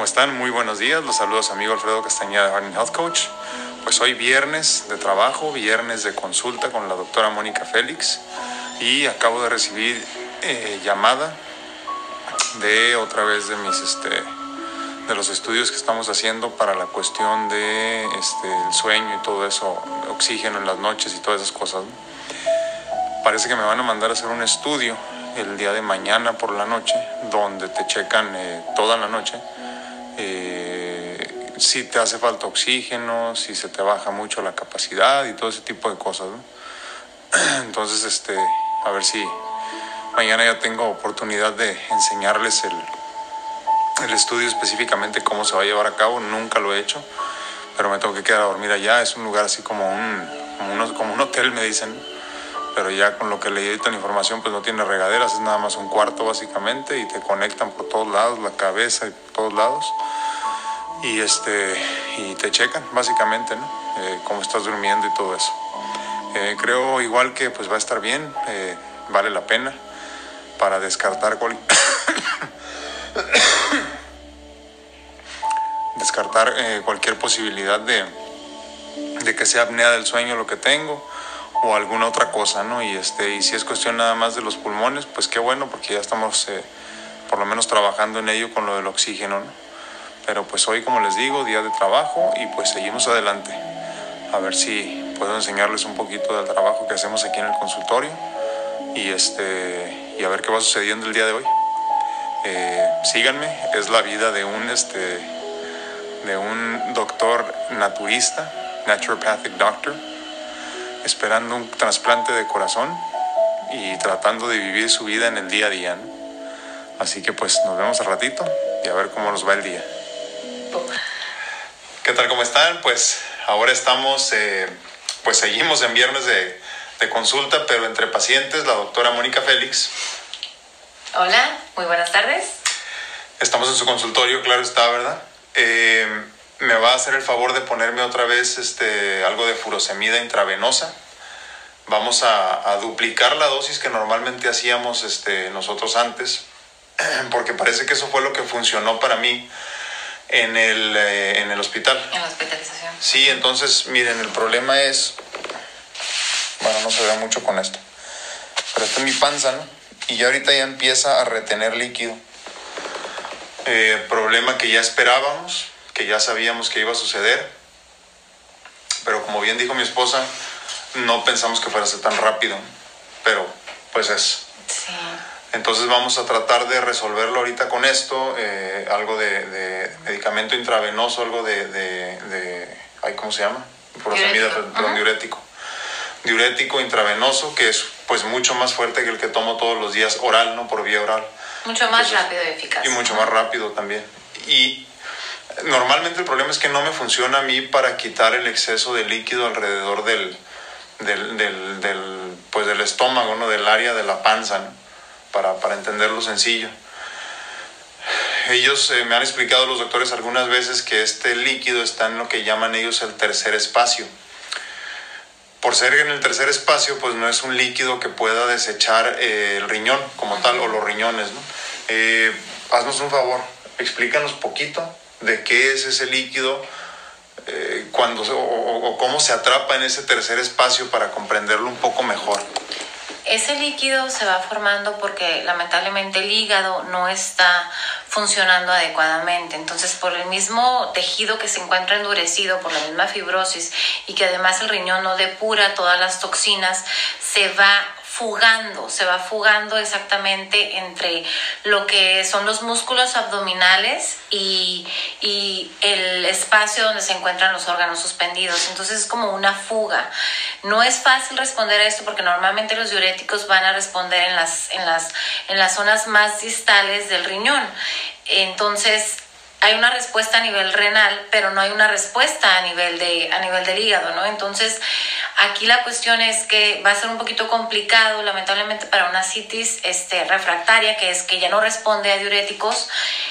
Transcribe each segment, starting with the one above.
¿Cómo están? Muy buenos días. Los saludos a amigo Alfredo Castañeda de Heart & Health Coach. Pues hoy viernes de trabajo, viernes de consulta con la doctora Mónica Félix y acabo de recibir llamada de otra vez de mis de los estudios que estamos haciendo para la cuestión de el sueño y todo eso, oxígeno en las noches y todas esas cosas, ¿no? Parece que me van a mandar a hacer un estudio el día de mañana por la noche, donde te checan toda la noche si te hace falta oxígeno, si se te baja mucho la capacidad y todo ese tipo de cosas, ¿no? Entonces, a ver si mañana ya tengo oportunidad de enseñarles el estudio específicamente cómo se va a llevar a cabo. Nunca lo he hecho, pero me tengo que quedar a dormir allá. Es un lugar así como un hotel, me dicen, pero ya con lo que leí ahorita la información, pues no tiene regaderas, es nada más un cuarto básicamente y te conectan por todos lados, la cabeza y por todos lados y te checan básicamente, ¿no? Cómo estás durmiendo y todo eso. Creo igual que pues va a estar bien, vale la pena para descartar cualquier posibilidad de que sea apnea del sueño lo que tengo o alguna otra cosa, ¿no? Y si es cuestión nada más de los pulmones, pues qué bueno, porque ya estamos por lo menos trabajando en ello con lo del oxígeno, ¿no? Pero pues hoy, como les digo, día de trabajo y pues seguimos adelante. A ver si puedo enseñarles un poquito del trabajo que hacemos aquí en el consultorio y a ver qué va sucediendo el día de hoy. Síganme, es la vida de un doctor naturista, naturopathic doctor, esperando un trasplante de corazón y tratando de vivir su vida en el día a día, ¿no? Así que pues nos vemos al ratito y a ver cómo nos va el día. ¿Qué tal? ¿Cómo están? Pues ahora estamos, pues seguimos en viernes de consulta, pero entre pacientes, la doctora Mónica Félix. Hola, muy buenas tardes. Estamos en su consultorio, claro está, ¿verdad? Me va a hacer el favor de ponerme otra vez algo de furosemida intravenosa. Vamos a duplicar la dosis que normalmente hacíamos nosotros antes, porque parece que eso fue lo que funcionó para mí en el hospital. En la hospitalización. Sí, entonces, miren, el problema es, bueno, no se ve mucho con esto, pero está en mi panza, ¿no? Y ya ahorita ya empieza a retener líquido. Problema que ya esperábamos, que ya sabíamos que iba a suceder, pero como bien dijo mi esposa, no pensamos que fuera a ser tan rápido, pero pues es. Sí. Entonces vamos a tratar de resolverlo ahorita con esto, algo de medicamento intravenoso, algo ¿cómo se llama? Furosemida, perdón, diurético. Diurético intravenoso, que es pues mucho más fuerte que el que tomo todos los días oral, ¿no? Por vía oral. Mucho más rápido y eficaz. Y mucho más rápido también. Y normalmente el problema es que no me funciona a mí para quitar el exceso de líquido alrededor del estómago, ¿no? Del área de la panza, ¿no? Para entenderlo sencillo. Ellos me han explicado, los doctores, algunas veces que este líquido está en lo que llaman ellos el tercer espacio. Por ser en el tercer espacio, pues no es un líquido que pueda desechar el riñón como tal, o los riñones, ¿no? Haznos un favor, explícanos poquito de qué es ese líquido, o cómo se atrapa en ese tercer espacio para comprenderlo un poco mejor. Ese líquido se va formando porque lamentablemente el hígado no está funcionando adecuadamente. Entonces, por el mismo tejido que se encuentra endurecido, por la misma fibrosis, y que además el riñón no depura todas las toxinas, se va fugando exactamente entre lo que son los músculos abdominales y el espacio donde se encuentran los órganos suspendidos. Entonces es como una fuga. No es fácil responder a esto porque normalmente los diuréticos van a responder en las zonas más distales del riñón. Entonces hay una respuesta a nivel renal, pero no hay una respuesta a nivel del hígado, ¿no? Entonces, aquí la cuestión es que va a ser un poquito complicado, lamentablemente, para una citis refractaria, que es que ya no responde a diuréticos.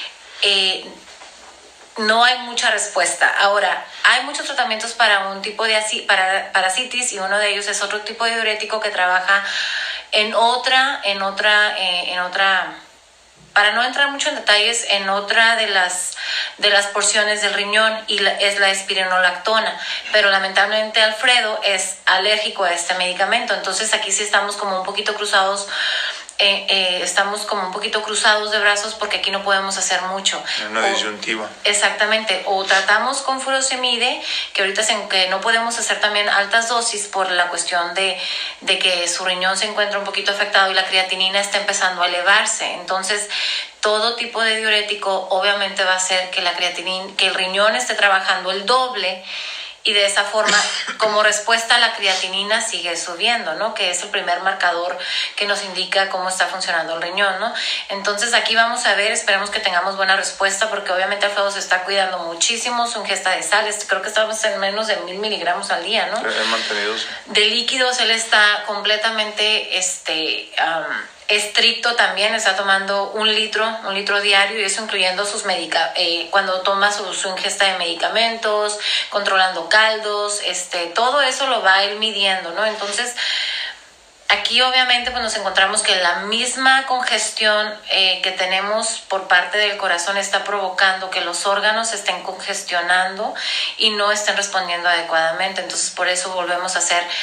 No hay mucha respuesta. Ahora, hay muchos tratamientos para un tipo de citis, y uno de ellos es otro tipo de diurético que trabaja en otra para no entrar mucho en detalles, en otra de las porciones del riñón es la espironolactona, pero lamentablemente Alfredo es alérgico a este medicamento, entonces aquí sí estamos como un poquito cruzados. Estamos como un poquito cruzados de brazos porque aquí no podemos hacer mucho. Una disyuntiva. Exactamente, o tratamos con furosemide, que ahorita que no podemos hacer también altas dosis por la cuestión de que su riñón se encuentra un poquito afectado y la creatinina está empezando a elevarse. Entonces, todo tipo de diurético obviamente va a hacer que que el riñón esté trabajando el doble, y de esa forma, como respuesta, la creatinina sigue subiendo, ¿no? Que es el primer marcador que nos indica cómo está funcionando el riñón, ¿no? Entonces aquí vamos a ver, esperemos que tengamos buena respuesta, porque obviamente Alfredo se está cuidando muchísimo su ingesta de sales. Creo que estamos en menos de 1000 miligramos al día, ¿no? He mantenido. De líquidos, él está completamente estricto también, está tomando un litro diario, y eso incluyendo sus cuando toma su ingesta de medicamentos, controlando caldos, todo eso lo va él midiendo, ¿no? Entonces, aquí obviamente pues nos encontramos que la misma congestión que tenemos por parte del corazón está provocando que los órganos estén congestionando y no estén respondiendo adecuadamente. Entonces, por eso volvemos a ser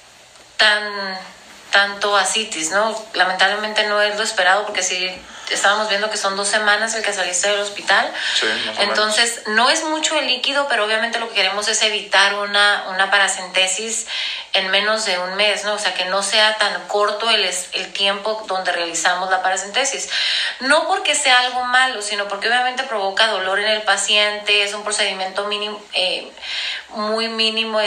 tanto ascitis, ¿no? Lamentablemente no es lo esperado, porque sí estábamos viendo que son 2 semanas el que saliste del hospital. Sí, entonces no es mucho el líquido, pero obviamente lo que queremos es evitar una paracentesis en menos de un mes, ¿no? O sea, que no sea tan corto el tiempo donde realizamos la paracentesis. No porque sea algo malo, sino porque obviamente provoca dolor en el paciente, es un procedimiento mínimo, muy mínimo,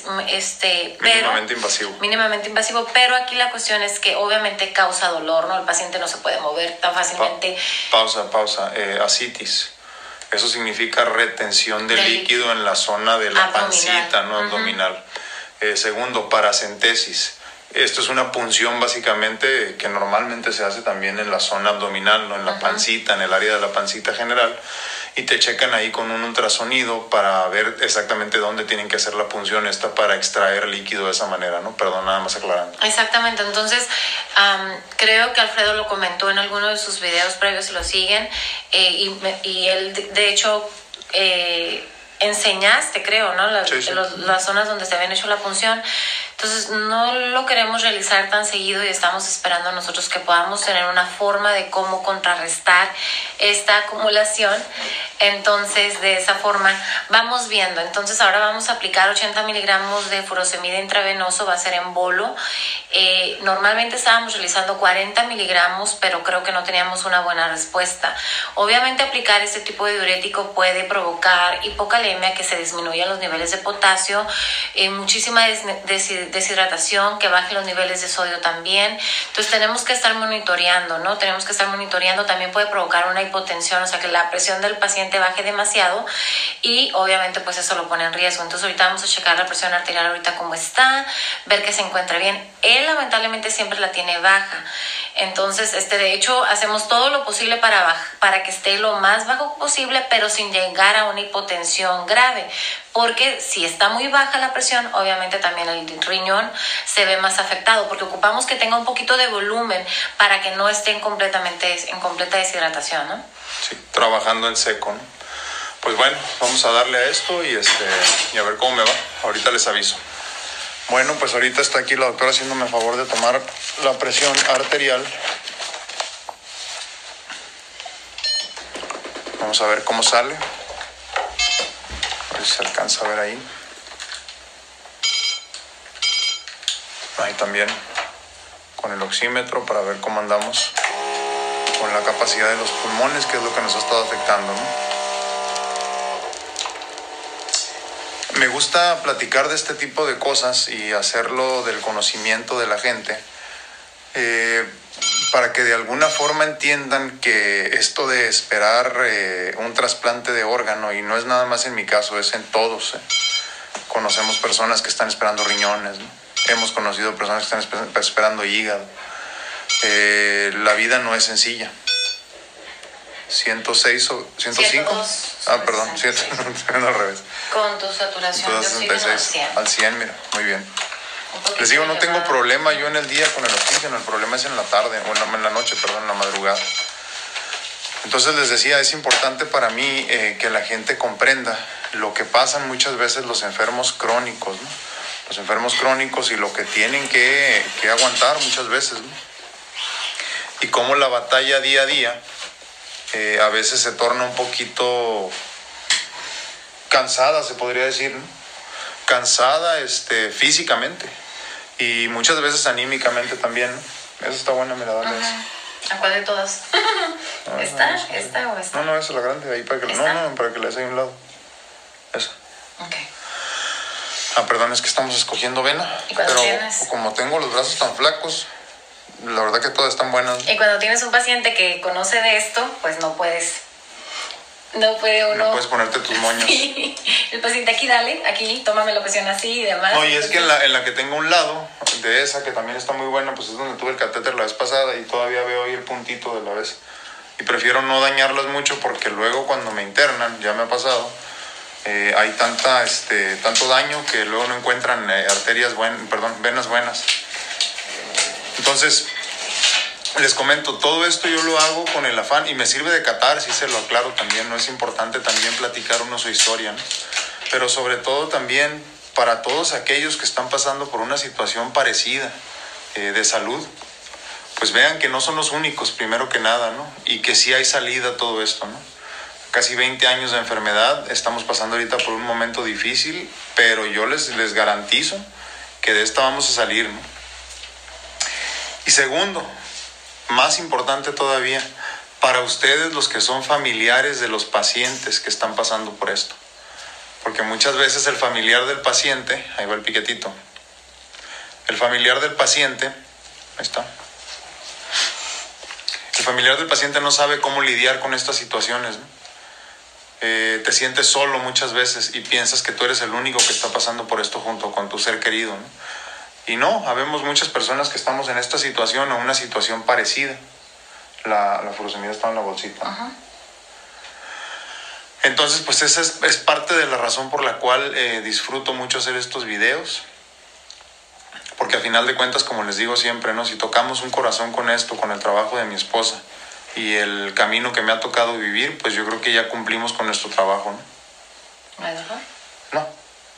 mínimamente invasivo, pero aquí la cuestión es que obviamente causa dolor, ¿no? El paciente no se puede mover tan fácilmente. Pausa. Ascitis. Eso significa retención de líquido en la zona de la pancita, ¿no? Abdominal. Segundo, paracentesis. Esto es una punción básicamente que normalmente se hace también en la zona abdominal, ¿no? En la pancita, en el área de la pancita general, y te checan ahí con un ultrasonido para ver exactamente dónde tienen que hacer la punción esta para extraer líquido de esa manera, ¿no? Perdón, nada más aclarando. Exactamente, entonces creo que Alfredo lo comentó en alguno de sus videos previos, si lo siguen, y él de hecho enseñaste, creo, ¿no? Las zonas donde se habían hecho la punción. Entonces no lo queremos realizar tan seguido y estamos esperando nosotros que podamos tener una forma de cómo contrarrestar esta acumulación. Entonces de esa forma vamos viendo. Entonces ahora vamos a aplicar 80 miligramos de furosemide intravenoso, va a ser en bolo. Normalmente estábamos realizando 40 miligramos, pero creo que no teníamos una buena respuesta. Obviamente aplicar este tipo de diurético puede provocar hipocalemia, que se disminuyan los niveles de potasio, muchísima deshidratación, que baje los niveles de sodio también. Entonces tenemos que estar monitoreando, ¿no? Tenemos que estar monitoreando. También puede provocar una hipotensión, o sea que la presión del paciente baje demasiado, y obviamente pues eso lo pone en riesgo. Entonces ahorita vamos a checar la presión arterial ahorita cómo está, ver que se encuentra bien. Él lamentablemente siempre la tiene baja. Entonces, de hecho, hacemos todo lo posible para que esté lo más bajo posible, pero sin llegar a una hipotensión grave. Porque si está muy baja la presión, obviamente también el riñón se ve más afectado, porque ocupamos que tenga un poquito de volumen para que no esté en completa deshidratación, ¿no? Sí, trabajando en seco, ¿no? Pues bueno, vamos a darle a esto y a ver cómo me va. Ahorita les aviso. Bueno, pues ahorita está aquí la doctora haciéndome el favor de tomar la presión arterial. Vamos a ver cómo sale. A ver si se alcanza a ver ahí. Ahí también con el oxímetro para ver cómo andamos con la capacidad de los pulmones, que es lo que nos ha estado afectando, ¿no? Me gusta platicar de este tipo de cosas y hacerlo del conocimiento de la gente, para que de alguna forma entiendan que esto de esperar un trasplante de órgano, y no es nada más en mi caso, es en todos. Conocemos personas que están esperando riñones, ¿no? Hemos conocido personas que están esperando hígado. La vida no es sencilla. 106 o 105. 102, Perdón, 100, al revés. Con tu saturación de oxígeno al 100. Al 100, mira, muy bien. Les digo, no tengo problema yo en el día con el oxígeno, el problema es en la tarde, o en la noche, perdón, en la madrugada. Entonces les decía, es importante para mí que la gente comprenda lo que pasan muchas veces los enfermos crónicos, ¿no? Los enfermos crónicos y lo que tienen que aguantar muchas veces, ¿no? Y cómo la batalla día a día a veces se torna un poquito cansada, se podría decir, ¿no? Cansada físicamente y muchas veces anímicamente también, ¿no? Eso está bueno, mira, dale eso. ¿A cuál de todas? No, ¿Esta? no, ¿Esta o esta? No, esa es la grande, ahí para que para que le des ahí a un lado. Esa. Ok. Perdón, es que estamos escogiendo vena. ¿Y cuando pero tienes? Como tengo los brazos tan flacos, la verdad que todas están buenas. Y cuando tienes un paciente que conoce de esto, pues no puede uno. No puedes ponerte tus moños. Sí. El paciente aquí, dale, aquí, tómame la presión así y demás. No, y es que en la que tengo a un lado de esa, que también está muy buena, pues es donde tuve el catéter la vez pasada y todavía veo ahí el puntito de la vez. Y prefiero no dañarlas mucho porque luego cuando me internan, ya me ha pasado, hay tanto daño que luego no encuentran venas buenas. Entonces, les comento, todo esto yo lo hago con el afán y me sirve de catarsis, se lo aclaro también, no es importante también platicar uno su historia, ¿no? Pero sobre todo también para todos aquellos que están pasando por una situación parecida de salud, pues vean que no son los únicos, primero que nada, ¿no? Y que sí hay salida a todo esto, ¿no? Casi 20 años de enfermedad, estamos pasando ahorita por un momento difícil, pero yo les garantizo que de esta vamos a salir, ¿no? Y segundo, más importante todavía, para ustedes los que son familiares de los pacientes que están pasando por esto. Porque muchas veces el familiar del paciente, ahí va el piquetito, el familiar del paciente, ahí está, el familiar del paciente no sabe cómo lidiar con estas situaciones, ¿no? Te sientes solo muchas veces y piensas que tú eres el único que está pasando por esto junto con tu ser querido, ¿no? Y no, habemos muchas personas que estamos en esta situación o una situación parecida. La furosemida está en la bolsita. Ajá. Entonces, pues esa es parte de la razón por la cual disfruto mucho hacer estos videos. Porque a final de cuentas, como les digo siempre, ¿no? Si tocamos un corazón con esto, con el trabajo de mi esposa y el camino que me ha tocado vivir, pues yo creo que ya cumplimos con nuestro trabajo, ¿no? ¿Verdad? No.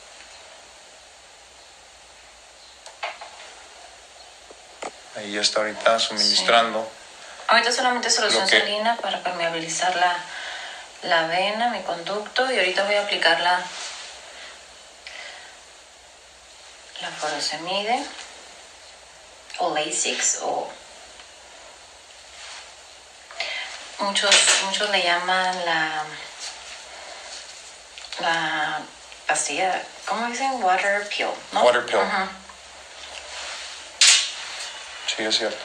Ahí ya está ahorita suministrando. Sí. Ahorita solamente solución que... salina para permeabilizar la vena, mi conducto, y ahorita voy a aplicar la furosemide o Lasix o muchos le llaman la pastilla, ¿cómo dicen? Water pill, ¿no? Water pill. Uh-huh. Sí, es cierto.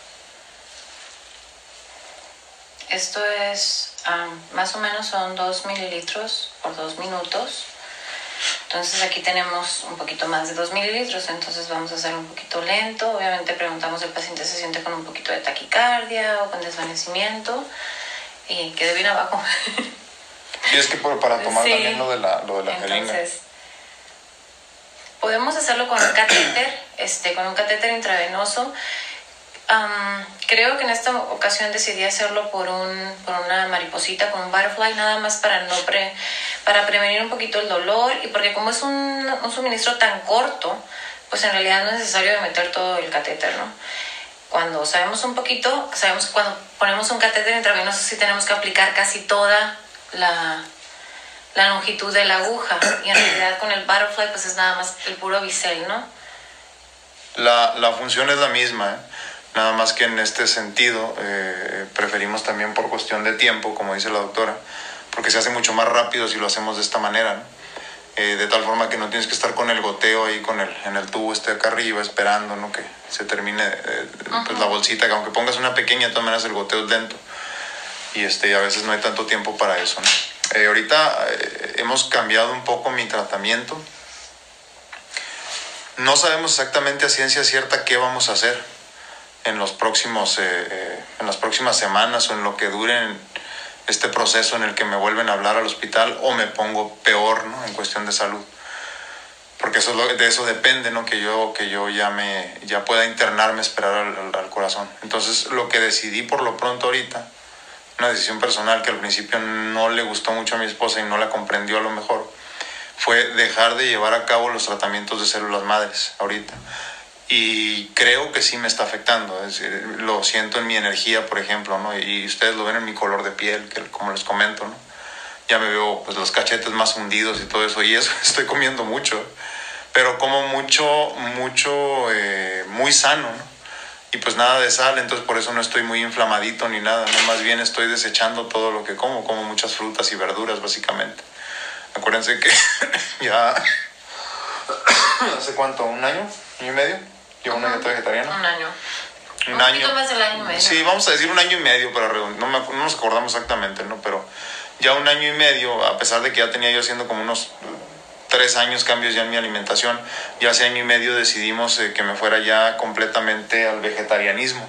Esto es, más o menos son 2 mililitros por 2 minutos. Entonces aquí tenemos un poquito más de 2 mililitros, entonces vamos a hacerlo un poquito lento. Obviamente preguntamos si el paciente se siente con un poquito de taquicardia o con desvanecimiento y quede bien abajo. Y es que para tomar sí, también lo de la jeringa. Entonces, podemos hacerlo con un catéter, intravenoso. Creo que en esta ocasión decidí hacerlo por una mariposita, con un butterfly, nada más para prevenir un poquito el dolor y porque como es un suministro tan corto, pues en realidad no es necesario meter todo el catéter, ¿no? Cuando sabemos un poquito, sabemos que cuando ponemos un catéter intravenoso sí tenemos que aplicar casi toda la longitud de la aguja y en realidad con el butterfly pues es nada más el puro bisel, ¿no? La función es la misma, ¿eh? Nada más que en este sentido preferimos también por cuestión de tiempo, como dice la doctora, porque se hace mucho más rápido si lo hacemos de esta manera, ¿no? De tal forma que no tienes que estar con el goteo ahí en el tubo acá arriba esperando, ¿no? Que se termine pues la bolsita, que aunque pongas una pequeña, de todas maneras el goteo es lento y a veces no hay tanto tiempo para eso, ¿no? Ahorita hemos cambiado un poco mi tratamiento. No sabemos exactamente a ciencia cierta qué vamos a hacer en las próximas semanas o en lo que dure este proceso en el que me vuelven a hablar al hospital o me pongo peor, ¿no? En cuestión de salud, porque de eso depende, ¿no? Que yo ya pueda internarme, esperar al corazón. Entonces lo que decidí por lo pronto ahorita, una decisión personal que al principio no le gustó mucho a mi esposa y no la comprendió a lo mejor, fue dejar de llevar a cabo los tratamientos de células madres ahorita. Y creo que sí me está afectando, es decir, lo siento en mi energía, por ejemplo, ¿no? Y ustedes lo ven en mi color de piel, que como les comento, ¿no? Ya me veo pues los cachetes más hundidos y todo eso, y eso estoy comiendo mucho, pero como mucho, muy sano, ¿no? Y pues nada de sal, entonces por eso no estoy muy inflamadito ni nada, ¿no? Más bien estoy desechando todo lo que como muchas frutas y verduras básicamente. Acuérdense que ya ¿hace cuánto? ¿Un año? ¿1 año y medio? Llevo una dieta vegetariana. Un año. Un año. Poquito más del año y medio. Sí, vamos a decir 1 año y medio, pero no nos acordamos exactamente, ¿no? Pero ya 1 año y medio, a pesar de que ya tenía yo haciendo como unos 3 años cambios ya en mi alimentación, ya hace 1 año y medio decidimos que me fuera ya completamente al vegetarianismo.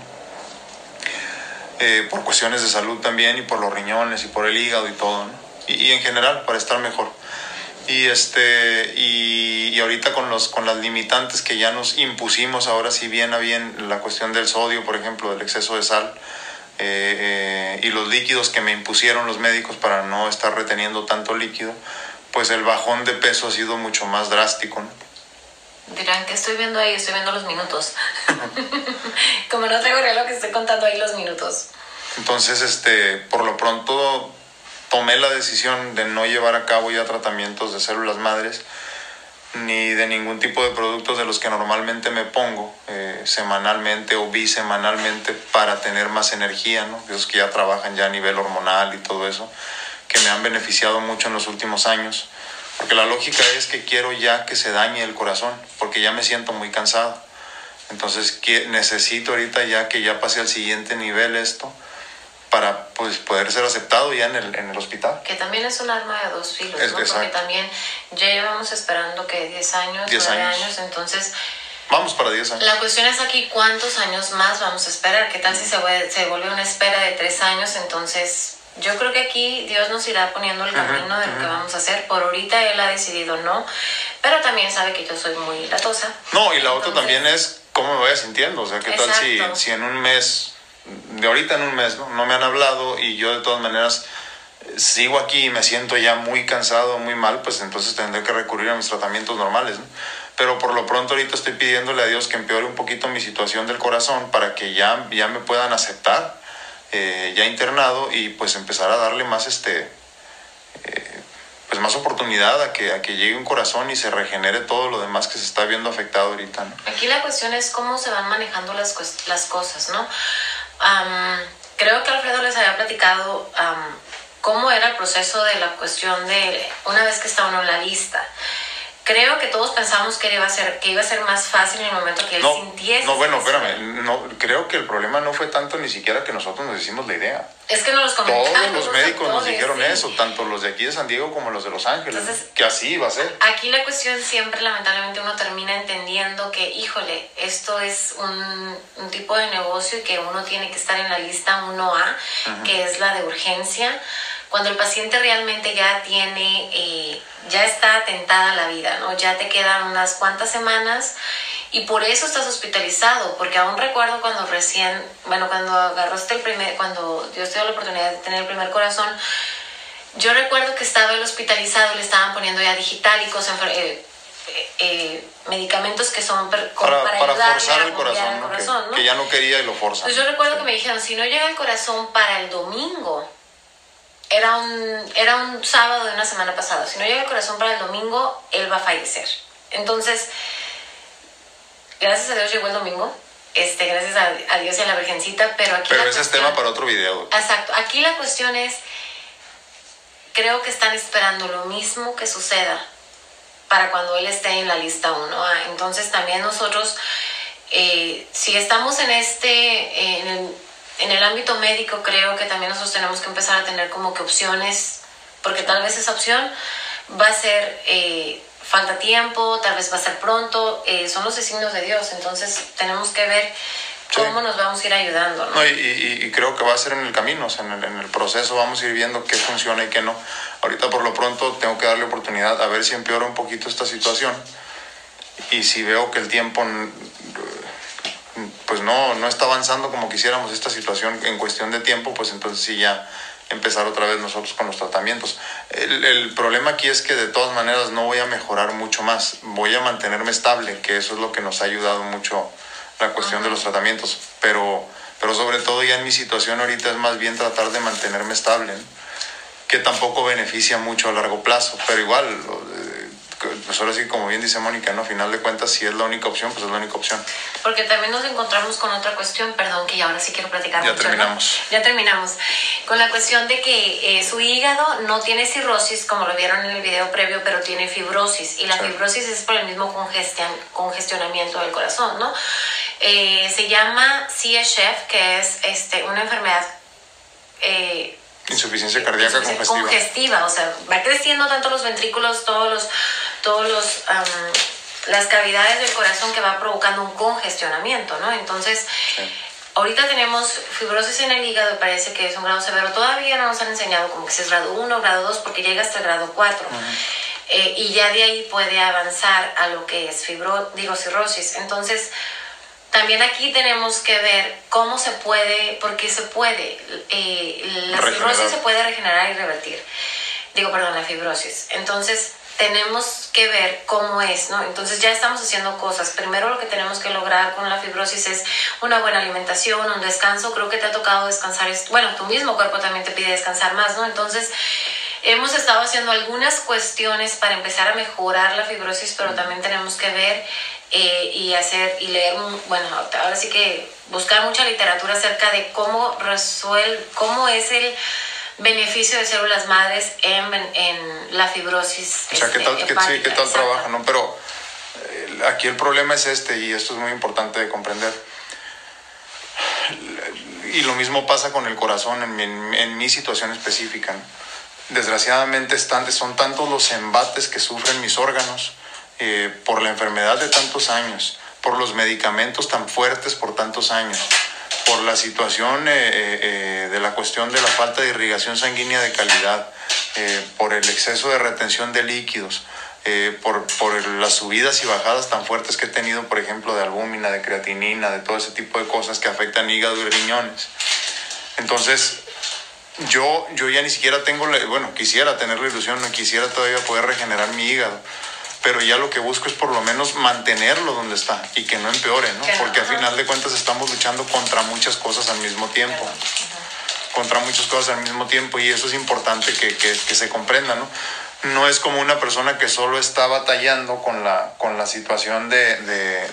Por cuestiones de salud también, y por los riñones, y por el hígado y todo, ¿no? Y en general, para estar mejor. Y ahorita con las limitantes que ya nos impusimos, ahora sí bien a bien, la cuestión del sodio, por ejemplo, del exceso de sal, y los líquidos que me impusieron los médicos para no estar reteniendo tanto líquido, pues el bajón de peso ha sido mucho más drástico, ¿no? Dirán, ¿qué estoy viendo ahí? Estoy viendo los minutos. Como no traigo reloj, que estoy contando ahí los minutos. Entonces, por lo pronto tomé la decisión de no llevar a cabo ya tratamientos de células madres, ni de ningún tipo de productos de los que normalmente me pongo semanalmente o bisemanalmente para tener más energía, ¿no? Esos que ya trabajan ya a nivel hormonal y todo eso, que me han beneficiado mucho en los últimos años. Porque la lógica es que quiero ya que se dañe el corazón, porque ya me siento muy cansado. Entonces necesito ahorita ya que ya pase al siguiente nivel esto, para pues poder ser aceptado ya en el hospital. Que también es un arma de dos filos, ¿no? Exacto. Porque también ya llevamos esperando que 10 años, 9 años, entonces... Vamos para 10 años. La cuestión es aquí, ¿cuántos años más vamos a esperar? ¿Qué tal si se vuelve una espera de 3 años? Entonces, yo creo que aquí Dios nos irá poniendo el camino de lo que vamos a hacer. Por ahorita Él ha decidido no, pero también sabe que yo soy muy latosa. No, y la otra también es cómo me vaya sintiendo. O sea, ¿qué tal si en un mes... de ahorita en un mes, ¿no me han hablado y yo de todas maneras sigo aquí y me siento ya muy cansado, muy mal? Pues entonces tendré que recurrir a mis tratamientos normales, ¿no? Pero por lo pronto ahorita estoy pidiéndole a Dios que empeore un poquito mi situación del corazón para que ya me puedan aceptar ya internado, y pues empezar a darle más pues más oportunidad a que llegue un corazón y se regenere todo lo demás que se está viendo afectado ahorita, ¿no? Aquí la cuestión es cómo se van manejando las cosas, ¿no? Creo que Alfredo les había platicado cómo era el proceso de la cuestión de una vez que está uno en la lista. Creo que todos pensamos que iba a ser más fácil en el momento que él sintiese. No, bueno, espérame. No, creo que el problema no fue tanto ni siquiera que nosotros nos hicimos la idea. Es que nos los comentaron. Todos los médicos nos dijeron eso, tanto los de aquí de San Diego como los de Los Ángeles. Entonces, que así iba a ser. Aquí la cuestión siempre, lamentablemente, uno termina entendiendo que, híjole, esto es un tipo de negocio y que uno tiene que estar en la lista 1A, que es la de urgencia. Cuando el paciente realmente ya ya está atentada la vida, ¿no? Ya te quedan unas cuantas semanas y por eso estás hospitalizado, porque aún recuerdo cuando cuando Dios te dio la oportunidad de tener el primer corazón, yo recuerdo que estaba él hospitalizado, le estaban poniendo ya digital y cosas, medicamentos que son para forzar el corazón, ¿no? Que ya no quería y lo forzan. Pues yo recuerdo que me dijeron, si no llega el corazón para el domingo, era un sábado de una semana pasada, si no llega el corazón para el domingo, él va a fallecer. Entonces, gracias a Dios llegó el domingo, gracias a Dios y a la Virgencita, pero ese es tema para otro video. Exacto, aquí la cuestión es, creo que están esperando lo mismo que suceda para cuando él esté en la lista 1. Entonces también nosotros, si estamos en el ámbito médico, creo que también nosotros tenemos que empezar a tener como que opciones, porque tal vez esa opción va a ser falta tiempo, tal vez va a ser pronto, son los designios de Dios, entonces tenemos que ver cómo nos vamos a ir ayudando, ¿no? Y creo que va a ser en el camino, o sea, en el proceso vamos a ir viendo qué funciona y qué no. Ahorita por lo pronto tengo que darle oportunidad a ver si empeora un poquito esta situación, y si veo que el tiempo pues no está avanzando como quisiéramos esta situación en cuestión de tiempo, pues entonces sí ya empezar otra vez nosotros con los tratamientos. El problema aquí es que de todas maneras no voy a mejorar mucho más, voy a mantenerme estable, que eso es lo que nos ha ayudado mucho la cuestión de los tratamientos, pero sobre todo ya en mi situación ahorita es más bien tratar de mantenerme estable, ¿no? Que tampoco beneficia mucho a largo plazo, pero igual, pues ahora sí, como bien dice Mónica, ¿no? A final de cuentas, si es la única opción, pues es la única opción. Porque también nos encontramos con otra cuestión, perdón, que ahora sí quiero platicar ya mucho, terminamos. ¿no? Ya terminamos. Con la cuestión de que su hígado no tiene cirrosis, como lo vieron en el video previo, pero tiene fibrosis. Y la fibrosis es por el mismo congestionamiento del corazón, ¿no? Se llama CHF, que es una enfermedad... insuficiencia cardíaca congestiva. O sea, va creciendo tanto los ventrículos, todos los las cavidades del corazón, que va provocando un congestionamiento, ¿no? Entonces, ahorita tenemos fibrosis en el hígado y parece que es un grado severo. Todavía no nos han enseñado como que si es grado 1, grado 2, porque llega hasta el grado 4. Y ya de ahí puede avanzar a lo que es cirrosis. Entonces, también aquí tenemos que ver cómo se puede, porque se puede, la cirrosis se puede regenerar y revertir. La fibrosis. Entonces, tenemos que ver cómo es, ¿no? Entonces, ya estamos haciendo cosas. Primero, lo que tenemos que lograr con la fibrosis es una buena alimentación, un descanso. Creo que te ha tocado descansar, tu mismo cuerpo también te pide descansar más, ¿no? Entonces, hemos estado haciendo algunas cuestiones para empezar a mejorar la fibrosis, pero también tenemos que ver y leer, ahora sí que buscar mucha literatura acerca de cómo es el beneficio de células madres en la fibrosis. O sea, ¿qué tal trabaja, no? Pero aquí el problema es y esto es muy importante de comprender. Y lo mismo pasa con el corazón en mi situación específica, ¿no? Desgraciadamente son tantos los embates que sufren mis órganos por la enfermedad de tantos años, por los medicamentos tan fuertes por tantos años, por la situación de la cuestión de la falta de irrigación sanguínea de calidad, por el exceso de retención de líquidos, por las subidas y bajadas tan fuertes que he tenido, por ejemplo, de albúmina, de creatinina, de todo ese tipo de cosas que afectan hígado y riñones. Entonces, yo ya ni siquiera quisiera tener la ilusión, no quisiera todavía poder regenerar mi hígado, pero ya lo que busco es por lo menos mantenerlo donde está y que no empeore, ¿no? Porque al final de cuentas estamos luchando contra muchas cosas al mismo tiempo. Y eso es importante que se comprenda, ¿no? No es como una persona que solo está batallando con la situación de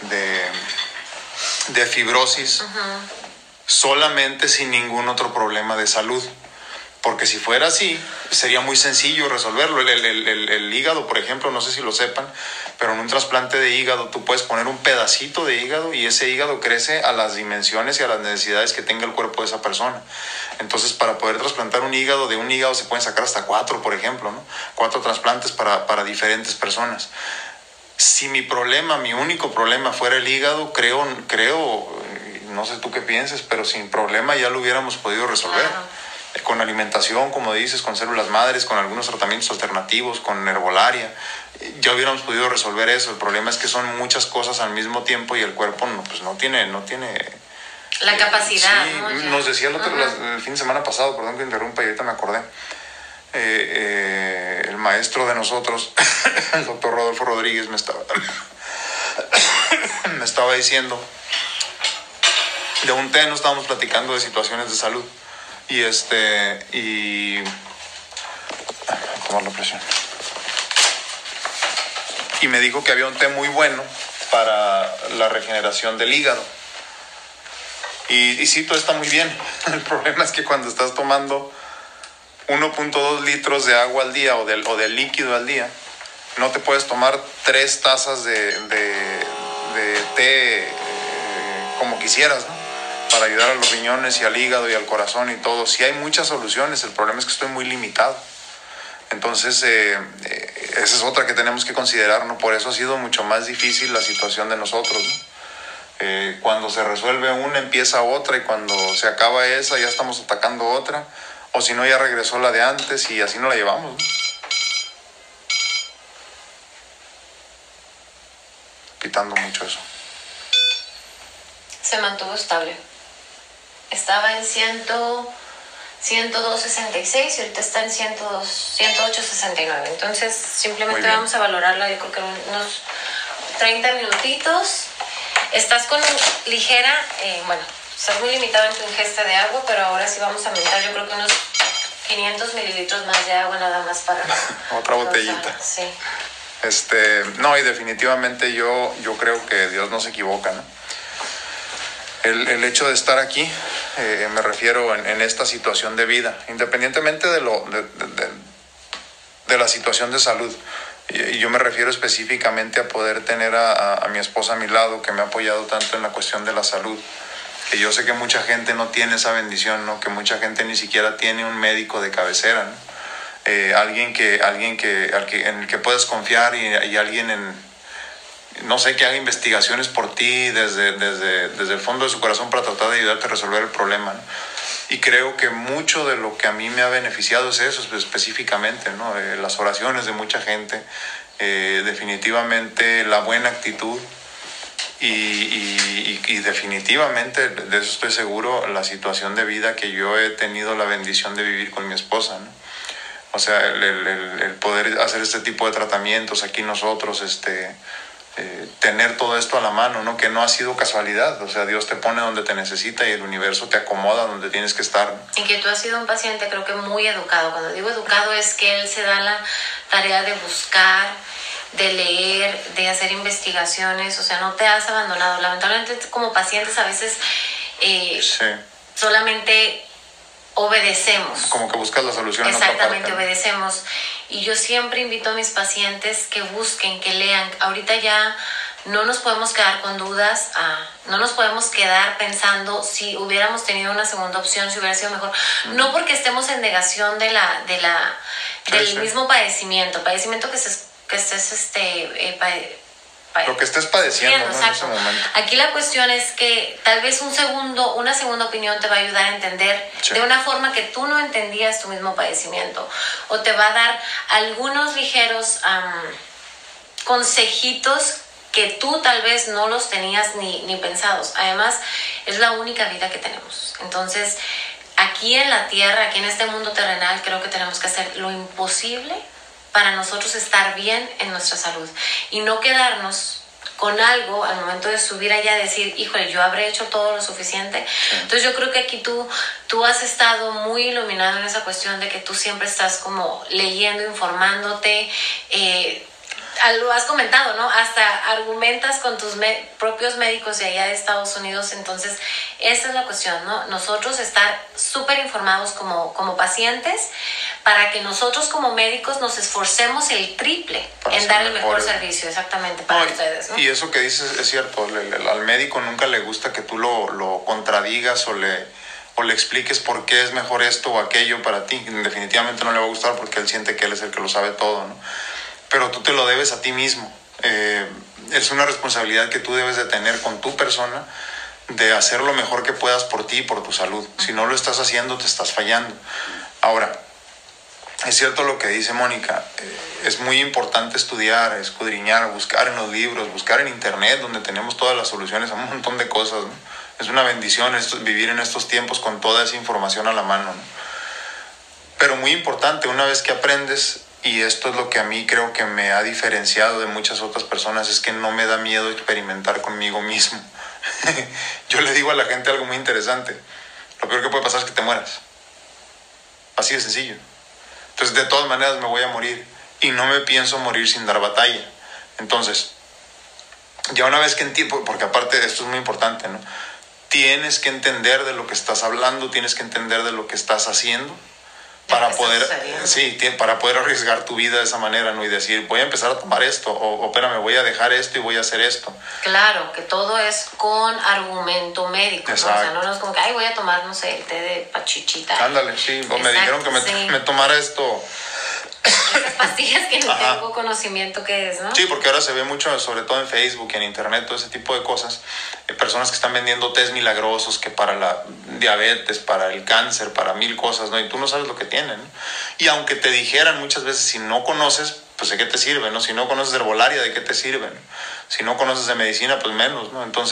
fibrosis solamente sin ningún otro problema de salud. Porque si fuera así, sería muy sencillo resolverlo. El hígado, por ejemplo, no sé si lo sepan, pero en un trasplante de hígado tú puedes poner un pedacito de hígado y ese hígado crece a las dimensiones y a las necesidades que tenga el cuerpo de esa persona. Entonces, para poder trasplantar de un hígado se pueden sacar hasta 4, por ejemplo, ¿no? 4 trasplantes para diferentes personas. Si mi único problema fuera el hígado, creo, no sé tú qué pienses, pero sin problema ya lo hubiéramos podido resolver. Con alimentación, como dices, con células madres, con algunos tratamientos alternativos, con herbolaria, ya hubiéramos podido resolver eso. El problema es que son muchas cosas al mismo tiempo y el cuerpo no tiene la capacidad. Sí, nos decía el fin de semana pasado, perdón que interrumpa y ahorita me acordé, el maestro de nosotros, el doctor Rodolfo Rodríguez, me estaba diciendo de un té, no estábamos platicando de situaciones de salud. Tomar la presión. Y me dijo que había un té muy bueno para la regeneración del hígado. Y sí, todo está muy bien. El problema es que cuando estás tomando 1.2 litros de agua al día o de líquido al día, no te puedes tomar 3 tazas de té como quisieras, ¿no? Para ayudar a los riñones y al hígado y al corazón y todo. Sí hay muchas soluciones, el problema es que estoy muy limitado. Entonces, esa es otra que tenemos que considerar, ¿no? Por eso ha sido mucho más difícil la situación de nosotros, ¿no? Cuando se resuelve una, empieza otra, y cuando se acaba esa, ya estamos atacando otra, o si no, ya regresó la de antes y así no la llevamos, ¿no? Quitando mucho eso. se mantuvo estable. Estaba en 102.66 y ahorita está en 108.69. Entonces simplemente vamos a valorarla, yo creo que unos 30 minutitos. Estás con ligera, estás muy limitado en tu ingesta de agua, pero ahora sí vamos a aumentar, yo creo que unos 500 mililitros más de agua nada más para... Otra botellita. Sí. No, y definitivamente yo creo que Dios no se equivoca, ¿no? El hecho de estar aquí, me refiero en esta situación de vida, independientemente de la situación de salud. Y yo me refiero específicamente a poder tener a mi esposa a mi lado, que me ha apoyado tanto en la cuestión de la salud. Que yo sé que mucha gente no tiene esa bendición, ¿no? Que mucha gente ni siquiera tiene un médico de cabecera, ¿no? Alguien en el que puedas confiar y alguien no sé, que haga investigaciones por ti desde el fondo de su corazón para tratar de ayudarte a resolver el problema, ¿no? Y creo que mucho de lo que a mí me ha beneficiado es eso específicamente, ¿no? Las oraciones de mucha gente, definitivamente la buena actitud y definitivamente, de eso estoy seguro, la situación de vida que yo he tenido la bendición de vivir con mi esposa, ¿no? O sea, el poder hacer este tipo de tratamientos aquí nosotros, tener todo esto a la mano, ¿no? Que no ha sido casualidad. O sea, Dios te pone donde te necesita y el universo te acomoda donde tienes que estar, ¿no? Y que tú has sido un paciente, creo que muy educado. Cuando digo educado es que él se da la tarea de buscar, de leer, de hacer investigaciones. O sea, no te has abandonado. Lamentablemente, como pacientes a veces solamente obedecemos. Como que buscas la solución en otra parte. Exactamente, obedecemos. Y yo siempre invito a mis pacientes que busquen, que lean. Ahorita ya no nos podemos quedar con dudas, no nos podemos quedar pensando si hubiéramos tenido una segunda opción, si hubiera sido mejor. No porque estemos en negación del mismo padecimiento que estés lo que estés padeciendo, ¿no? En ese momento. Aquí la cuestión es que tal vez una segunda opinión te va a ayudar a entender de una forma que tú no entendías tu mismo padecimiento, o te va a dar algunos ligeros consejitos que tú tal vez no los tenías ni pensados. Además, es la única vida que tenemos. Entonces, aquí en la tierra, aquí en este mundo terrenal, creo que tenemos que hacer lo imposible para nosotros estar bien en nuestra salud y no quedarnos con algo al momento de subir allá, decir, híjole, yo habré hecho todo lo suficiente. Entonces yo creo que aquí tú has estado muy iluminado en esa cuestión de que tú siempre estás como leyendo, informándote, lo has comentado, ¿no? Hasta argumentas con tus propios médicos de allá de Estados Unidos. Entonces, esa es la cuestión, ¿no? Nosotros estar súper informados como pacientes para que nosotros como médicos nos esforcemos el triple en dar el mejor servicio, exactamente, para ustedes, ¿no? Y eso que dices es cierto. Al médico nunca le gusta que tú lo contradigas o le expliques por qué es mejor esto o aquello para ti. Definitivamente no le va a gustar porque él siente que él es el que lo sabe todo, ¿no? Pero tú te lo debes a ti mismo. Es una responsabilidad que tú debes de tener con tu persona, de hacer lo mejor que puedas por ti y por tu salud. Si no lo estás haciendo, te estás fallando. Ahora, es cierto lo que dice Mónica. Es muy importante estudiar, escudriñar, buscar en los libros, buscar en internet, donde tenemos todas las soluciones a un montón de cosas, ¿no? Es una bendición vivir en estos tiempos con toda esa información a la mano, ¿no? Pero muy importante, una vez que aprendes, y esto es lo que a mí creo que me ha diferenciado de muchas otras personas, es que no me da miedo experimentar conmigo mismo. Yo le digo a la gente algo muy interesante: lo peor que puede pasar es que te mueras. Así de sencillo. Entonces, de todas maneras me voy a morir y no me pienso morir sin dar batalla. Entonces, ya una vez que entiendo, porque aparte de esto es muy importante, ¿no? Tienes que entender de lo que estás hablando, tienes que entender de lo que estás haciendo, para poder arriesgar tu vida de esa manera, ¿no? Y decir, voy a empezar a tomar esto, o espérame, voy a dejar esto y voy a hacer esto. Claro, que todo es con argumento médico, ¿no? O sea, no es como que, ay, voy a tomar, no sé, el té de pachichita. Ándale, sí, o me dijeron que me tomara esto. Esas pastillas que no tengo conocimiento qué es, ¿no? Sí, porque ahora se ve mucho, sobre todo en Facebook y en internet, todo ese tipo de cosas. Personas que están vendiendo tés milagrosos, que para la diabetes, para el cáncer, para 1000 cosas, ¿no? Y tú no sabes lo que tienen, ¿no? Y aunque te dijeran muchas veces, si no conoces, pues ¿de qué te sirve, no? Si no conoces de herbolaria, ¿de qué te sirve, no? Si no conoces de medicina, pues menos, ¿no? Entonces,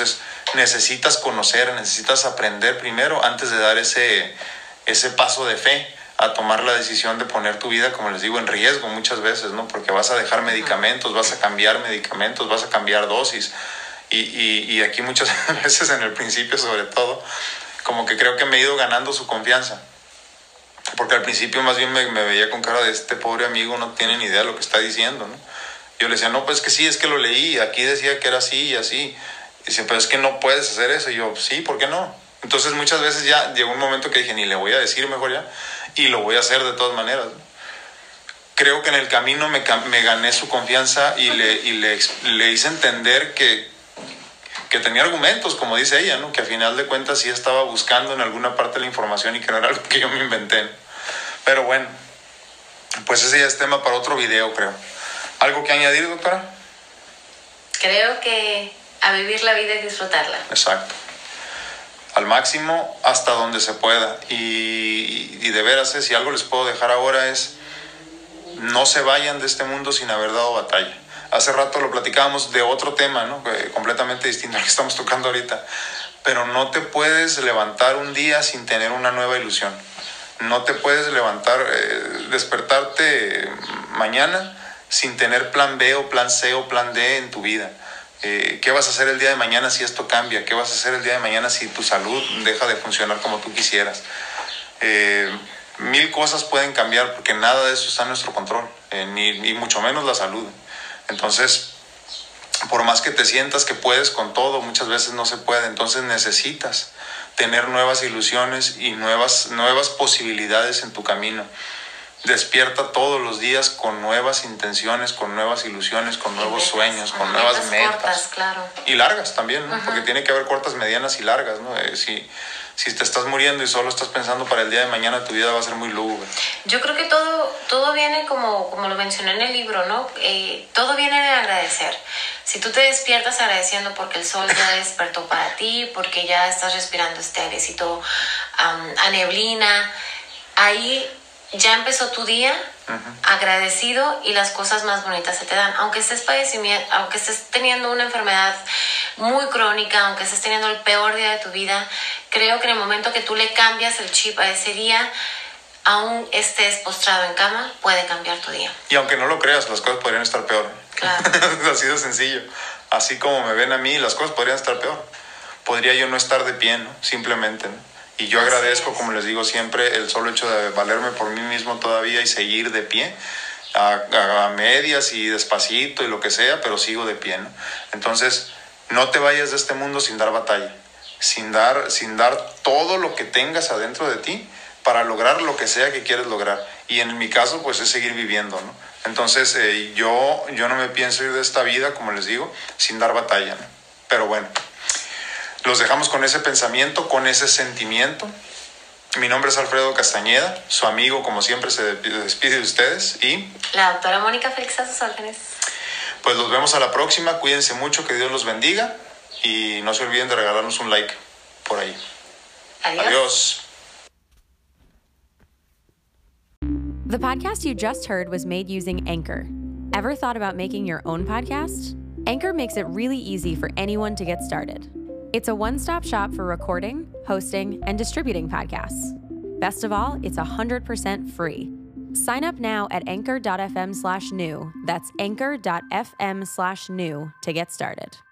necesitas conocer, necesitas aprender primero antes de dar ese paso de fe a tomar la decisión de poner tu vida, como les digo, en riesgo muchas veces, ¿no? Porque vas a dejar medicamentos, vas a cambiar medicamentos, vas a cambiar dosis. Y aquí muchas veces en el principio, sobre todo, como que creo que me he ido ganando su confianza. Porque al principio más bien me veía con cara de este pobre amigo, no tiene ni idea de lo que está diciendo, ¿no? Yo le decía, no, pues que sí, es que lo leí, aquí decía que era así y así. Y dice, pero es que no puedes hacer eso. Y yo, sí, ¿por qué no? Entonces muchas veces ya llegó un momento que dije, ni le voy a decir, mejor ya, y lo voy a hacer de todas maneras, ¿no? Creo que en el camino me gané su confianza y le hice entender que tenía argumentos, como dice ella, ¿no? Que a final de cuentas sí estaba buscando en alguna parte la información y que no era algo que yo me inventé, ¿no? Pero bueno, pues ese ya es tema para otro video, creo. ¿Algo que añadir, doctora? Creo que a vivir la vida y disfrutarla. Exacto. Al máximo, hasta donde se pueda. Y de veras, si algo les puedo dejar ahora es, no se vayan de este mundo sin haber dado batalla. Hace rato lo platicábamos de otro tema, ¿no? Completamente distinto al que estamos tocando ahorita. Pero no te puedes levantar un día sin tener una nueva ilusión. No te puedes levantar, despertarte mañana sin tener plan B o plan C o plan D en tu vida. ¿Qué vas a hacer el día de mañana si esto cambia? ¿Qué vas a hacer el día de mañana si tu salud deja de funcionar como tú quisieras? Mil cosas pueden cambiar porque nada de eso está en nuestro control, ni mucho menos la salud. Entonces, por más que te sientas que puedes con todo, muchas veces no se puede. Entonces necesitas tener nuevas ilusiones y nuevas posibilidades en tu camino. Despierta todos los días con nuevas intenciones, con nuevas ilusiones, con nuevos sueños, con nuevas metas. Cortas, claro. Y largas también, ¿no? Porque tiene que haber cortas, medianas y largas, ¿no? Si te estás muriendo y solo estás pensando para el día de mañana, tu vida va a ser muy lúgubre. Yo creo que todo viene como lo mencioné en el libro, ¿no? Todo viene de agradecer. Si tú te despiertas agradeciendo porque el sol ya despertó para ti, porque ya estás respirando este airecito a neblina, ahí ya empezó tu día, agradecido, y las cosas más bonitas se te dan. Aunque estés teniendo una enfermedad muy crónica, aunque estés teniendo el peor día de tu vida, creo que en el momento que tú le cambias el chip a ese día, aún estés postrado en cama, puede cambiar tu día. Y aunque no lo creas, las cosas podrían estar peor. Claro. Así de sencillo. Así como me ven a mí, las cosas podrían estar peor. Podría yo no estar de pie, ¿no? Simplemente, ¿no? Y yo agradezco, como les digo siempre, el solo hecho de valerme por mí mismo todavía y seguir de pie, a medias y despacito y lo que sea, pero sigo de pie, ¿no? Entonces, no te vayas de este mundo sin dar batalla, sin dar todo lo que tengas adentro de ti para lograr lo que sea que quieres lograr. Y en mi caso, pues es seguir viviendo, ¿no? Entonces, yo no me pienso ir de esta vida, como les digo, sin dar batalla, ¿no? Pero bueno, los dejamos con ese pensamiento, con ese sentimiento. Mi nombre es Alfredo Castañeda, su amigo, como siempre, se despide de ustedes y... La doctora Mónica Félix a sus órdenes. Pues los vemos a la próxima, cuídense mucho, que Dios los bendiga y no se olviden de regalarnos un like por ahí. Adiós. Adiós. The podcast you just heard was made using Anchor. Ever thought about making your own podcast? Anchor makes it really easy for anyone to get started. It's a one-stop shop for recording, hosting, and distributing podcasts. Best of all, it's 100% free. Sign up now at anchor.fm/new. That's anchor.fm/new to get started.